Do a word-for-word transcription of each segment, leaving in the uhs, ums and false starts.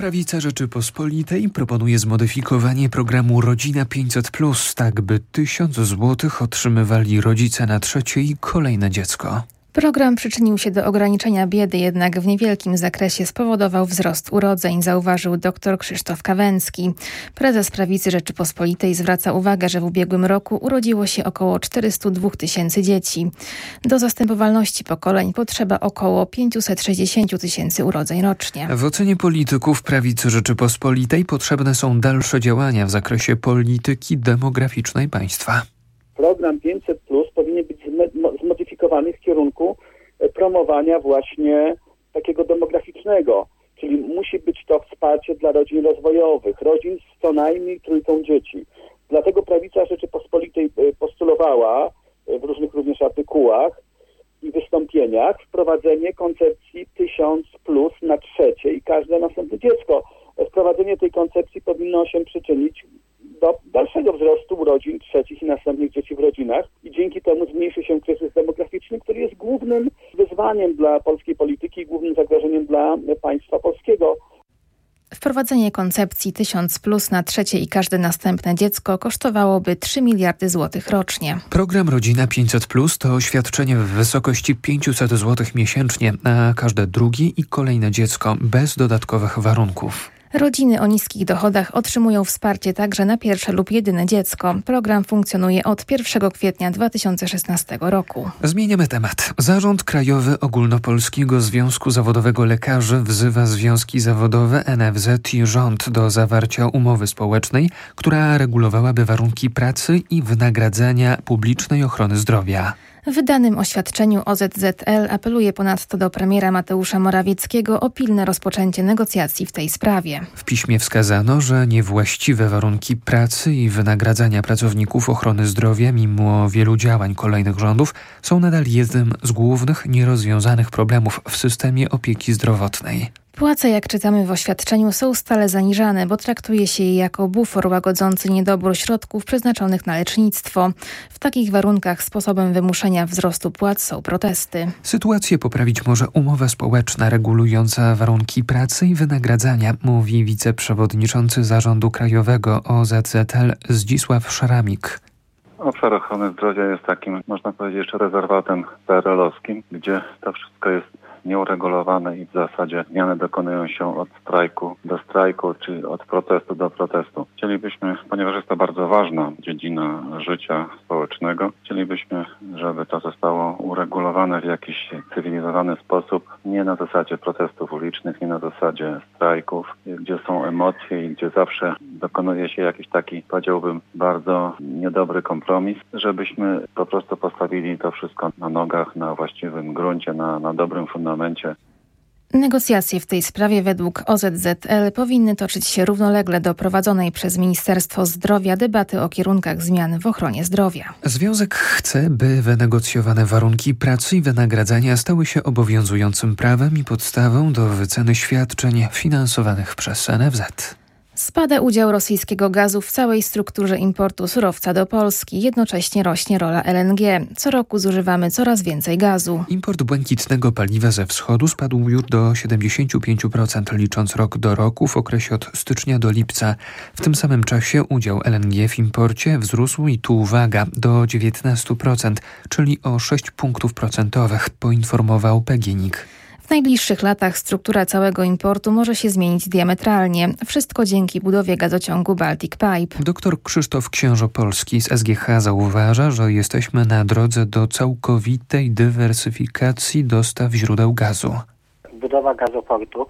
Prawica Rzeczypospolitej proponuje zmodyfikowanie programu Rodzina pięćset plus, tak by tysiąc złotych otrzymywali rodzice na trzecie i kolejne dziecko. Program przyczynił się do ograniczenia biedy, jednak w niewielkim zakresie spowodował wzrost urodzeń, zauważył dr Krzysztof Kawęcki. Prezes Prawicy Rzeczypospolitej zwraca uwagę, że w ubiegłym roku urodziło się około czterysta dwa tysięcy dzieci. Do zastępowalności pokoleń potrzeba około pięćset sześćdziesiąt tysięcy urodzeń rocznie. W ocenie polityków Prawicy Rzeczypospolitej potrzebne są dalsze działania w zakresie polityki demograficznej państwa. Program pięćset plus powinien być zmodyfikowany w kierunku promowania właśnie takiego demograficznego, czyli musi być to wsparcie dla rodzin rozwojowych, rodzin z co najmniej trójką dzieci. Dlatego Prawica Rzeczypospolitej postulowała w różnych również artykułach i wystąpieniach wprowadzenie koncepcji tysiąc plus na trzecie i każde następne dziecko. Wprowadzenie tej koncepcji powinno się przyczynić do dalszego wzrostu urodzin trzecich i następnych dzieci w rodzinach i dzięki temu zmniejszy się kryzys demograficzny, który jest głównym wyzwaniem dla polskiej polityki i głównym zagrożeniem dla państwa polskiego. Wprowadzenie koncepcji tysiąc plus na trzecie i każde następne dziecko kosztowałoby trzy miliardy złotych rocznie. Program Rodzina pięćset plus to świadczenie w wysokości pięćset złotych miesięcznie na każde drugie i kolejne dziecko bez dodatkowych warunków. Rodziny o niskich dochodach otrzymują wsparcie także na pierwsze lub jedyne dziecko. Program funkcjonuje od pierwszego kwietnia dwa tysiące szesnastego roku. Zmieniamy temat. Zarząd Krajowy Ogólnopolskiego Związku Zawodowego Lekarzy wzywa związki zawodowe, N F Z i rząd do zawarcia umowy społecznej, która regulowałaby warunki pracy i wynagradzania publicznej ochrony zdrowia. W wydanym oświadczeniu O Z Z L apeluje ponadto do premiera Mateusza Morawieckiego o pilne rozpoczęcie negocjacji w tej sprawie. W piśmie wskazano, że niewłaściwe warunki pracy i wynagradzania pracowników ochrony zdrowia mimo wielu działań kolejnych rządów są nadal jednym z głównych nierozwiązanych problemów w systemie opieki zdrowotnej. Płace, jak czytamy w oświadczeniu, są stale zaniżane, bo traktuje się je jako bufor łagodzący niedobór środków przeznaczonych na lecznictwo. W takich warunkach sposobem wymuszenia wzrostu płac są protesty. Sytuację poprawić może umowa społeczna regulująca warunki pracy i wynagradzania, mówi wiceprzewodniczący Zarządu Krajowego O Z Z L Zdzisław Szaramik. Obszar ochrony zdrowia jest takim, można powiedzieć, jeszcze rezerwatem P R L-owskim, gdzie to wszystko jest nieuregulowane i w zasadzie zmiany dokonują się od strajku do strajku, czy od protestu do protestu. Chcielibyśmy, ponieważ jest to bardzo ważna dziedzina życia społecznego, chcielibyśmy, żeby to zostało uregulowane w jakiś cywilizowany sposób, nie na zasadzie protestów ulicznych, nie na zasadzie strajków, gdzie są emocje i gdzie zawsze dokonuje się jakiś taki, powiedziałbym, bardzo niedobry kompromis, żebyśmy po prostu postawili to wszystko na nogach, na właściwym gruncie, na, na dobrym fundamencie. Negocjacje w tej sprawie według O Z Z L powinny toczyć się równolegle do prowadzonej przez Ministerstwo Zdrowia debaty o kierunkach zmian w ochronie zdrowia. Związek chce, by wynegocjowane warunki pracy i wynagradzania stały się obowiązującym prawem i podstawą do wyceny świadczeń finansowanych przez N F Z. Spada udział rosyjskiego gazu w całej strukturze importu surowca do Polski. Jednocześnie rośnie rola L N G. Co roku zużywamy coraz więcej gazu. Import błękitnego paliwa ze wschodu spadł już do siedemdziesiąt pięć procent, licząc rok do roku w okresie od stycznia do lipca. W tym samym czasie udział L N G w imporcie wzrósł i tu uwaga, do dziewiętnaście procent, czyli o sześć punktów procentowych, poinformował P G N I K. W najbliższych latach struktura całego importu może się zmienić diametralnie. Wszystko dzięki budowie gazociągu Baltic Pipe. Doktor Krzysztof Książopolski z S G H zauważa, że jesteśmy na drodze do całkowitej dywersyfikacji dostaw źródeł gazu. Budowa gazoportu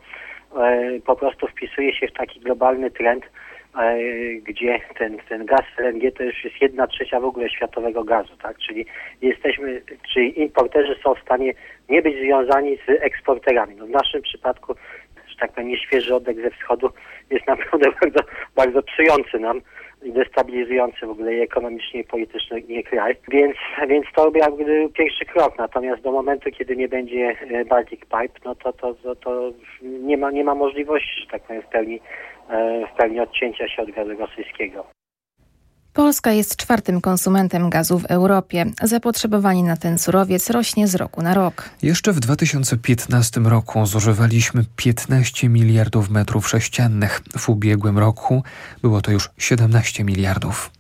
e, po prostu wpisuje się w taki globalny trend, e, gdzie ten, ten gaz L N G to już jest jedna trzecia w ogóle światowego gazu, tak? Czyli jesteśmy, czyli importerzy są w stanie nie być związani z eksporterami. No w naszym przypadku, że tak powiem, nieświeży oddech ze wschodu jest naprawdę bardzo, bardzo psujący nam i destabilizujący w ogóle i ekonomicznie, i politycznie nie kraj. Więc, więc to jakby pierwszy krok. Natomiast do momentu, kiedy nie będzie Baltic Pipe, no to, to, to, to nie ma, nie ma możliwości, że tak powiem, w pełni, w pełni odcięcia się od gazu rosyjskiego. Polska jest czwartym konsumentem gazu w Europie. Zapotrzebowanie na ten surowiec rośnie z roku na rok. Jeszcze w dwa tysiące piętnastym roku zużywaliśmy piętnaście miliardów metrów sześciennych. W ubiegłym roku było to już siedemnaście miliardów.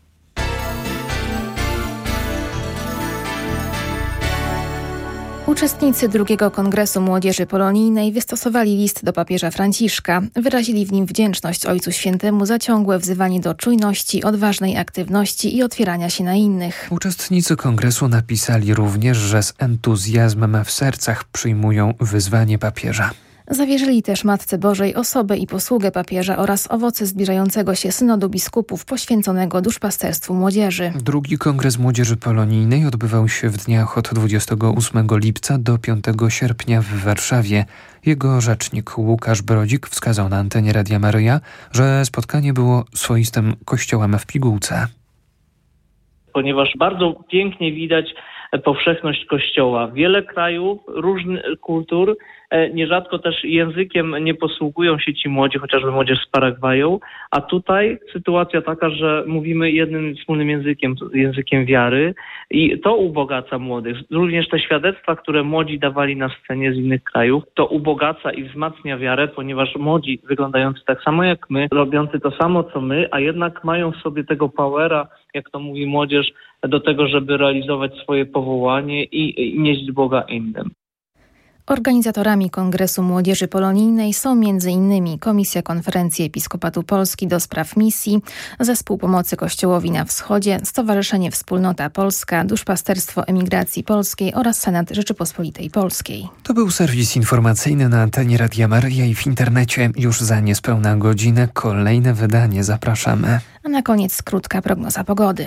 Uczestnicy drugiego Kongresu Młodzieży Polonijnej wystosowali list do papieża Franciszka. Wyrazili w nim wdzięczność Ojcu Świętemu za ciągłe wzywanie do czujności, odważnej aktywności i otwierania się na innych. Uczestnicy kongresu napisali również, że z entuzjazmem w sercach przyjmują wyzwanie papieża. Zawierzyli też Matce Bożej osobę i posługę papieża oraz owoce zbliżającego się synodu biskupów poświęconego duszpasterstwu młodzieży. Drugi Kongres Młodzieży Polonijnej odbywał się w dniach od dwudziestego ósmego lipca do piątego sierpnia w Warszawie. Jego rzecznik Łukasz Brodzik wskazał na antenie Radia Maryja, że spotkanie było swoistym kościołem w pigułce. Ponieważ bardzo pięknie widać powszechność Kościoła. Wiele krajów, różnych kultur, nierzadko też językiem nie posługują się ci młodzi, chociażby młodzież z Paragwaju, a tutaj sytuacja taka, że mówimy jednym wspólnym językiem, językiem wiary i to ubogaca młodych. Również te świadectwa, które młodzi dawali na scenie z innych krajów, to ubogaca i wzmacnia wiarę, ponieważ młodzi wyglądający tak samo jak my, robiący to samo co my, a jednak mają w sobie tego powera, jak to mówi młodzież, do tego, żeby realizować swoje powołanie i, i nieść Boga innym. Organizatorami Kongresu Młodzieży Polonijnej są między innymi Komisja Konferencji Episkopatu Polski do spraw misji, Zespół Pomocy Kościołowi na Wschodzie, Stowarzyszenie Wspólnota Polska, Duszpasterstwo Emigracji Polskiej oraz Senat Rzeczypospolitej Polskiej. To był serwis informacyjny na antenie Radia Maryja i w internecie. Już za niespełna godzinę kolejne wydanie. Zapraszamy. A na koniec krótka prognoza pogody.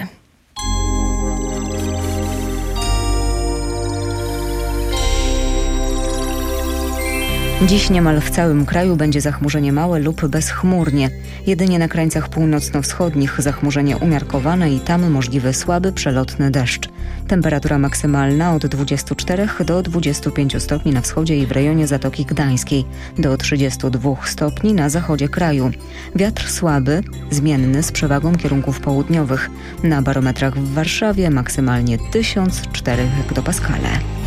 Dziś niemal w całym kraju będzie zachmurzenie małe lub bezchmurnie. Jedynie na krańcach północno-wschodnich zachmurzenie umiarkowane i tam możliwy słaby, przelotny deszcz. Temperatura maksymalna od dwudziestu czterech do dwudziestu pięciu stopni na wschodzie i w rejonie Zatoki Gdańskiej, do trzydziestu dwóch stopni na zachodzie kraju. Wiatr słaby, zmienny z przewagą kierunków południowych. Na barometrach w Warszawie maksymalnie tysiąc cztery hektopaskale.